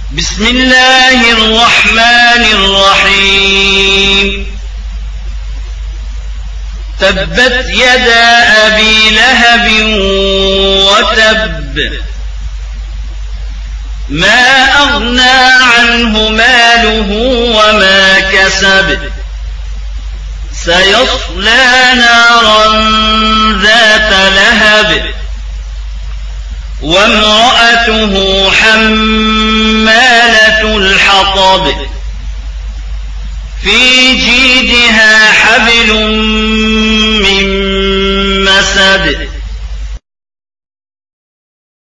بسم الله الرحمن الرحيم تبت يدا أبي لهب وتب ما أغنى عنه ماله وما كسب سيصلى نارا ذات لهب وامرأته حمالة الحطب في جيدها حبل من مسد